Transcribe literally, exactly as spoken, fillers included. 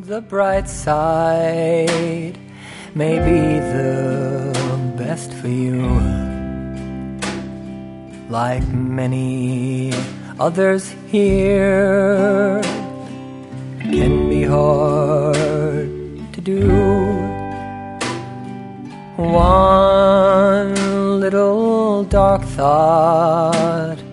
the bright side may be the best for you. Like many others here, can be hard to do. One little dark thought